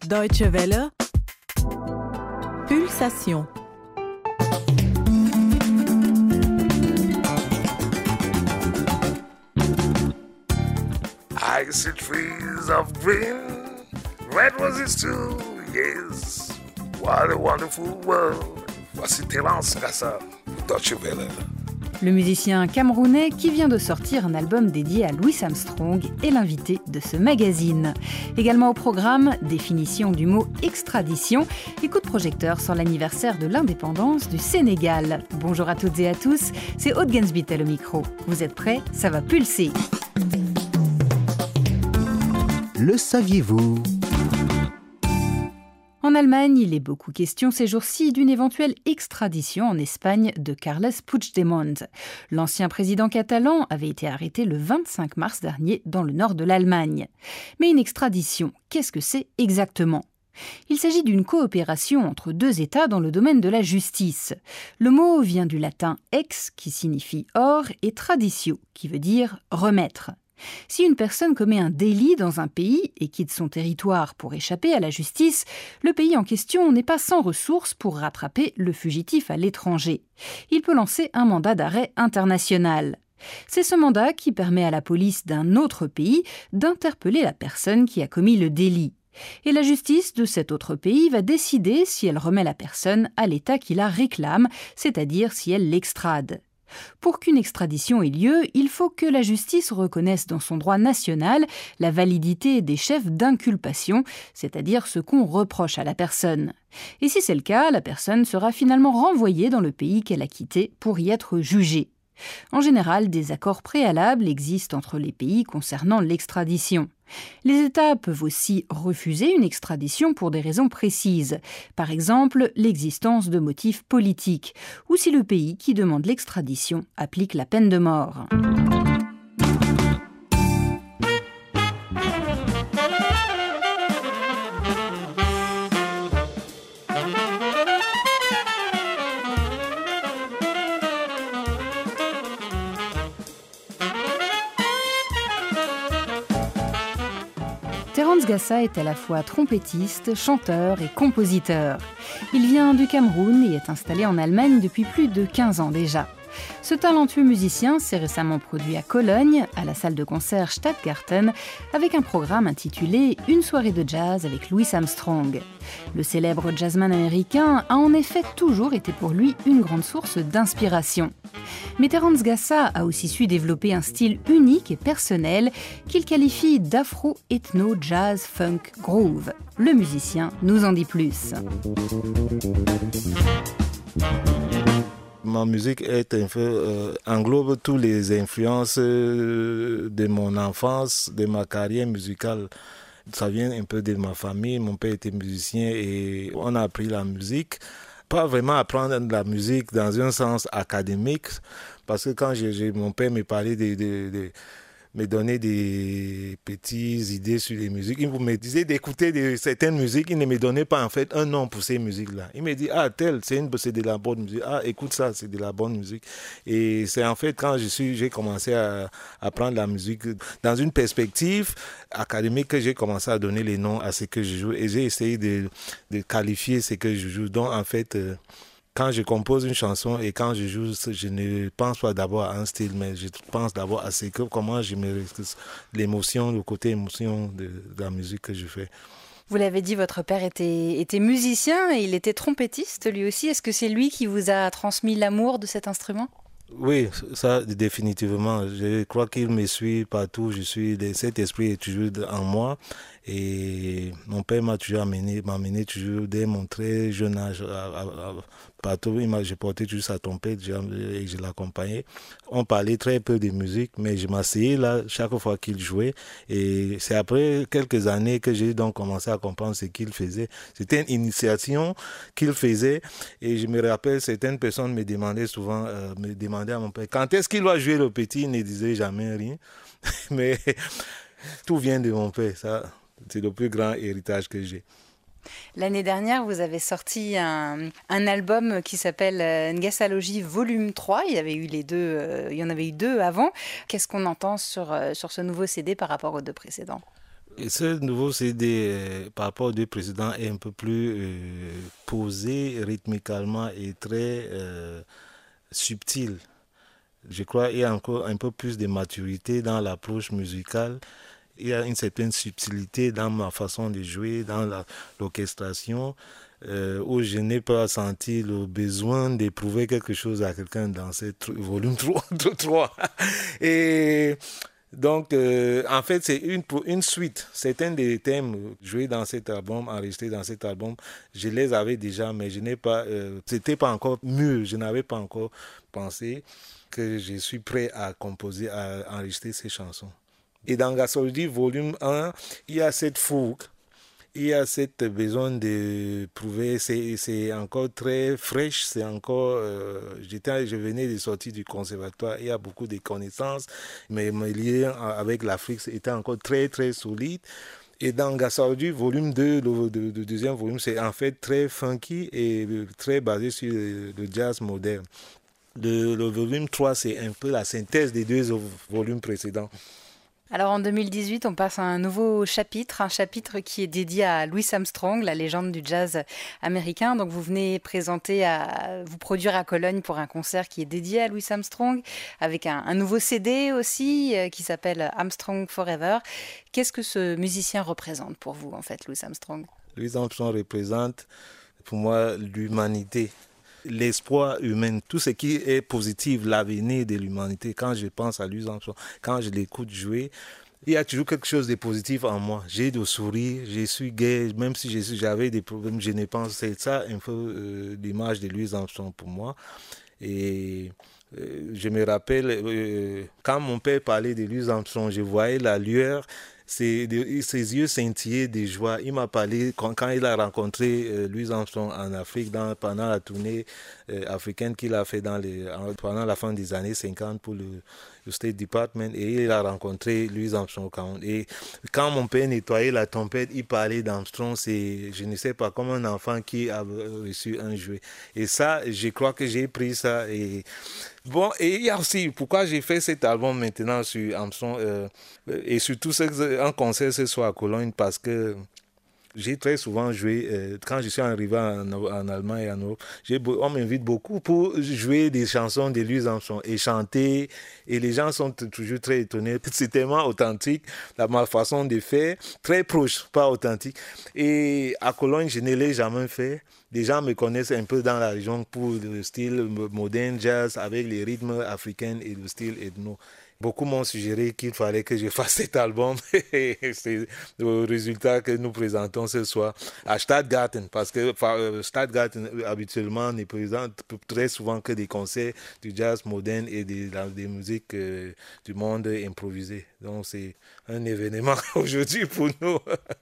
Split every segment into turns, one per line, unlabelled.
Deutsche Welle, Pulsation.
I see trees of green, red roses too, yes. What a wonderful world. Voici Terence Gassa, Deutsche Welle.
Le musicien camerounais qui vient de sortir un album dédié à Louis Armstrong est l'invité de ce magazine. Également au programme, définition du mot extradition et coup de projecteur sur l'anniversaire de l'indépendance du Sénégal. Bonjour à toutes et à tous, c'est Aude Gensbittel au micro. Vous êtes prêts? Ça va pulser.
Le saviez-vous ?
En Allemagne, il est beaucoup question ces jours-ci d'une éventuelle extradition en Espagne de Carles Puigdemont. L'ancien président catalan avait été arrêté le 25 mars dernier dans le nord de l'Allemagne. Mais une extradition, qu'est-ce que c'est exactement ? Il s'agit d'une coopération entre deux États dans le domaine de la justice. Le mot vient du latin ex, qui signifie hors, et traditio, qui veut dire remettre. Si une personne commet un délit dans un pays et quitte son territoire pour échapper à la justice, le pays en question n'est pas sans ressources pour rattraper le fugitif à l'étranger. Il peut lancer un mandat d'arrêt international. C'est ce mandat qui permet à la police d'un autre pays d'interpeller la personne qui a commis le délit. Et la justice de cet autre pays va décider si elle remet la personne à l'État qui la réclame, c'est-à-dire si elle l'extrade. Pour qu'une extradition ait lieu, il faut que la justice reconnaisse dans son droit national la validité des chefs d'inculpation, c'est-à-dire ce qu'on reproche à la personne. Et si c'est le cas, la personne sera finalement renvoyée dans le pays qu'elle a quitté pour y être jugée. En général, des accords préalables existent entre les pays concernant l'extradition. Les États peuvent aussi refuser une extradition pour des raisons précises, par exemple l'existence de motifs politiques, ou si le pays qui demande l'extradition applique la peine de mort. Terence Gassa est à la fois trompettiste, chanteur et compositeur. Il vient du Cameroun et est installé en Allemagne depuis plus de 15 ans déjà. Ce talentueux musicien s'est récemment produit à Cologne, à la salle de concert Stadtgarten, avec un programme intitulé « Une soirée de jazz avec Louis Armstrong ». Le célèbre jazzman américain a en effet toujours été pour lui une grande source d'inspiration. Mais Terence Gassa a aussi su développer un style unique et personnel qu'il qualifie d'afro-ethno-jazz-funk-groove. Le musicien nous en dit plus.
Ma musique est un peu, englobe toutes les influences de mon enfance, de ma carrière musicale. Ça vient un peu de ma famille. Mon père était musicien et on a appris la musique. Pas vraiment apprendre la musique dans un sens académique, parce que quand mon père me parlait me donnait des petites idées sur les musiques. Il me disait d'écouter certaines musiques. Il ne me donnait pas en fait un nom pour ces musiques-là. Il me dit, c'est de la bonne musique. Ah, écoute ça, c'est de la bonne musique. Et c'est en fait quand j'ai commencé à apprendre la musique dans une perspective académique que j'ai commencé à donner les noms à ce que je joue. Et j'ai essayé de qualifier ce que je joue. Donc en fait... quand je compose une chanson et quand je joue, je ne pense pas d'abord à un style, mais je pense d'abord à comment je me l'émotion, le côté émotion de la musique que je fais.
Vous l'avez dit, votre père était musicien et il était trompettiste lui aussi. Est-ce que c'est lui qui vous a transmis l'amour de cet instrument ?
Oui, ça définitivement. Je crois qu'il me suit partout. Cet esprit est toujours en moi. Et mon père m'a amené toujours dès mon très jeune âge partout. Je portais toujours sa trompette et je l'accompagnais. On parlait très peu de musique, mais je m'asseyais là chaque fois qu'il jouait. Et c'est après quelques années que j'ai donc commencé à comprendre ce qu'il faisait. C'était une initiation qu'il faisait. Et je me rappelle, certaines personnes me demandaient souvent, à mon père, quand est-ce qu'il va jouer le petit? Il ne disait jamais rien. Mais tout vient de mon père, ça. C'est le plus grand héritage que j'ai.
L'année dernière, vous avez sorti un album qui s'appelle Ngassalogie Volume 3. Il y avait eu il y en avait eu deux avant. Qu'est-ce qu'on entend sur ce nouveau CD par rapport aux deux précédents ?
Et ce nouveau CD, par rapport aux deux précédents, est un peu plus posé rythmiquement et très subtil. Je crois qu'il y a encore un peu plus de maturité dans l'approche musicale. Il y a une certaine subtilité dans ma façon de jouer, dans l'orchestration, où je n'ai pas senti le besoin d'éprouver quelque chose à quelqu'un dans ce volume 3. Et donc, en fait, c'est une suite. Certains des thèmes joués dans cet album, enregistrés dans cet album, je les avais déjà, mais je n'ai pas, c'était pas encore mûr, je n'avais pas encore pensé que je suis prêt à composer, à enregistrer ces chansons. Et dans Gasoldi, volume 1, il y a cette fougue, il y a cette besoin de prouver, c'est encore très fraîche, c'est encore, je venais de sortir du conservatoire, il y a beaucoup de connaissances, mais mes liens avec l'Afrique étaient encore très très solides. Et dans Gasoldi, volume 2, le deuxième volume, c'est en fait très funky et très basé sur le jazz moderne. Le volume 3, c'est un peu la synthèse des deux volumes précédents.
Alors en 2018, on passe à un nouveau chapitre, un chapitre qui est dédié à Louis Armstrong, la légende du jazz américain. Donc vous venez vous produire à Cologne pour un concert qui est dédié à Louis Armstrong, avec un nouveau CD aussi qui s'appelle Armstrong Forever. Qu'est-ce que ce musicien représente pour vous en fait, Louis Armstrong ?
Louis Armstrong représente pour moi l'humanité. L'espoir humain, tout ce qui est positif, l'avenir de l'humanité. Quand je pense à Louis Armstrong, quand je l'écoute jouer, il y a toujours quelque chose de positif en moi. J'ai de sourire, je suis gai, même si j'avais des problèmes, je ne pense. C'est ça un peu l'image de Louis Armstrong pour moi. Et je me rappelle, quand mon père parlait de Louis Armstrong, je voyais la lueur. Ses yeux scintillaient de joie. Il m'a parlé quand il a rencontré Louis Armstrong en Afrique pendant la tournée africaine qu'il a fait pendant la fin des années 50 pour le State Department, et il a rencontré Louis Armstrong. Et quand mon père nettoyait la tempête, il parlait d'Armstrong, je ne sais pas, comme un enfant qui a reçu un jouet. Et ça, je crois que j'ai pris ça. Et bon, et il y a aussi, pourquoi j'ai fait cet album maintenant sur Armstrong, et surtout un concert ce soir à Cologne, parce que j'ai très souvent joué, quand je suis arrivé en Allemagne et en Europe, on m'invite beaucoup pour jouer des chansons de Louis Armstrong et chanter, et les gens sont toujours très étonnés. C'est tellement authentique, ma façon de faire, très proche, pas authentique. Et à Cologne, je ne l'ai jamais fait. Les gens me connaissent un peu dans la région pour le style moderne jazz avec les rythmes africains et le style ethno. Beaucoup m'ont suggéré qu'il fallait que je fasse cet album et c'est le résultat que nous présentons ce soir à Stadtgarten, parce que Stadtgarten habituellement ne présente très souvent que des concerts du jazz moderne et des musiques du monde improvisées. Donc c'est un événement aujourd'hui pour nous.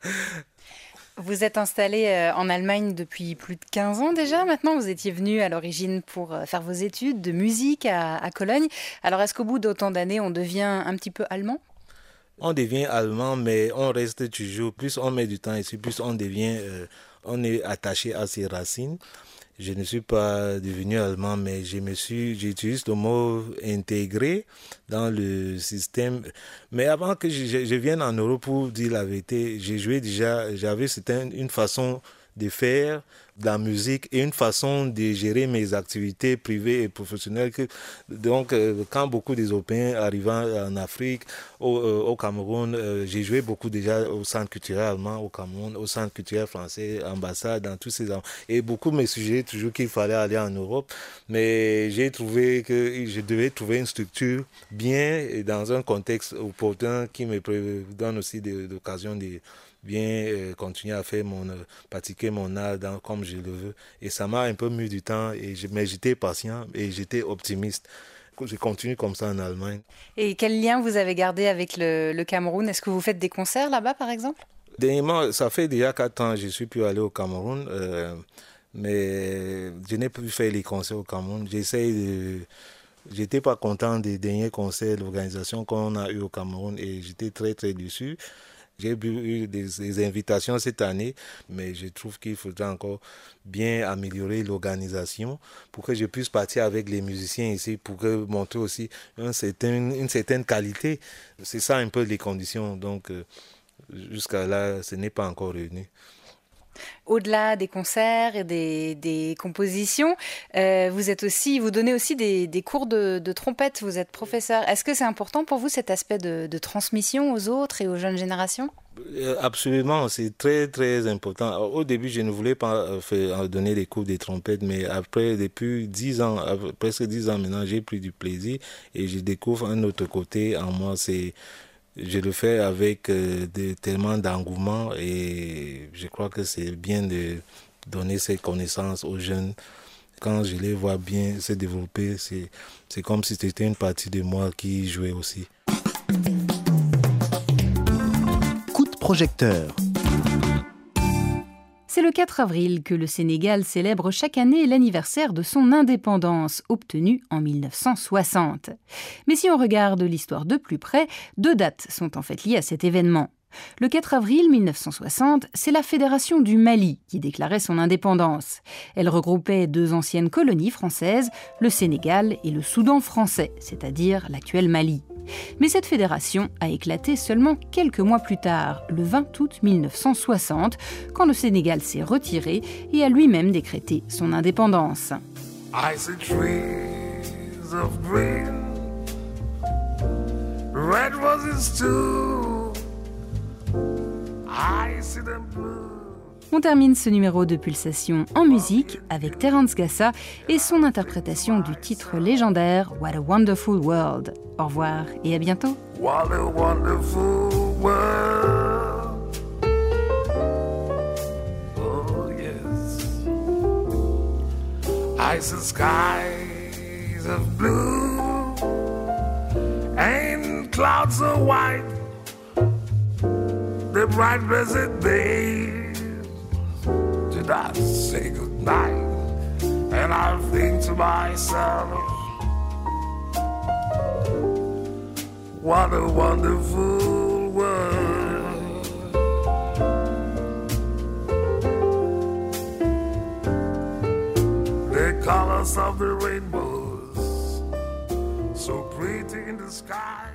Vous êtes installé en Allemagne depuis plus de 15 ans déjà maintenant. Vous étiez venu à l'origine pour faire vos études de musique à Cologne. Alors est-ce qu'au bout d'autant d'années, on devient un petit peu allemand ?
On devient allemand, mais on reste toujours, plus on met du temps ici, plus on on est attaché à ses racines. Je ne suis pas devenu allemand, mais j'utilise le mot intégré dans le système. Mais avant que je vienne en Europe, pour dire la vérité, j'ai joué déjà, c'était une façon de faire de la musique et une façon de gérer mes activités privées et professionnelles. Donc, quand beaucoup d'Européens arrivant en Afrique, au Cameroun, j'ai joué beaucoup déjà au centre culturel allemand, au Cameroun, au centre culturel français, ambassade, dans tous ces endroits. Et beaucoup me suggéraient toujours qu'il fallait aller en Europe, mais j'ai trouvé que je devais trouver une structure bien et dans un contexte opportun qui me donne aussi l'occasion de bien continuer à faire pratiquer mon art comme je le veux. Et ça m'a un peu mis du temps, mais j'étais patient et j'étais optimiste. Je continue comme ça en Allemagne.
Et quel lien vous avez gardé avec le Cameroun ? Est-ce que vous faites des concerts là-bas, par exemple ?
Dernièrement, ça fait déjà 4 ans que je suis pu aller au Cameroun, mais je n'ai plus fait les concerts au Cameroun. J'étais pas content des derniers concerts de l'organisation qu'on a eu au Cameroun et j'étais très très déçu. J'ai eu des invitations cette année, mais je trouve qu'il faudrait encore bien améliorer l'organisation pour que je puisse partir avec les musiciens ici, pour montrer aussi une certaine qualité. C'est ça un peu les conditions. Donc, jusqu'à là, ce n'est pas encore revenu.
Au-delà des concerts et des compositions, vous donnez aussi des cours de trompette, vous êtes professeur. Est-ce que c'est important pour vous cet aspect de transmission aux autres et aux jeunes générations ?
Absolument, c'est très très important. Au début, je ne voulais pas donner des cours de trompette, mais après, depuis 10 ans, presque 10 ans maintenant, j'ai pris du plaisir et je découvre un autre côté en moi. Je le fais avec tellement d'engouement et je crois que c'est bien de donner ces connaissances aux jeunes. Quand je les vois bien se développer, c'est comme si c'était une partie de moi qui jouait aussi.
Coup de projecteur.
C'est le 4 avril que le Sénégal célèbre chaque année l'anniversaire de son indépendance, obtenue en 1960. Mais si on regarde l'histoire de plus près, 2 dates sont en fait liées à cet événement. Le 4 avril 1960, c'est la Fédération du Mali qui déclarait son indépendance. Elle regroupait 2 anciennes colonies françaises, le Sénégal et le Soudan français, c'est-à-dire l'actuel Mali. Mais cette fédération a éclaté seulement quelques mois plus tard, le 20 août 1960, quand le Sénégal s'est retiré et a lui-même décrété son indépendance.
I see trees of green, red roses too. I see them blue.
On termine ce numéro de Pulsation en musique avec Terence Gassa et son interprétation du titre légendaire What a Wonderful World. Au revoir et à bientôt.
What a wonderful world. Oh yes. I see skies of blue and clouds of white. The bright blessed days. Did I say goodnight? And I think to myself, what a wonderful world. The colors of the rainbows, so pretty in the sky.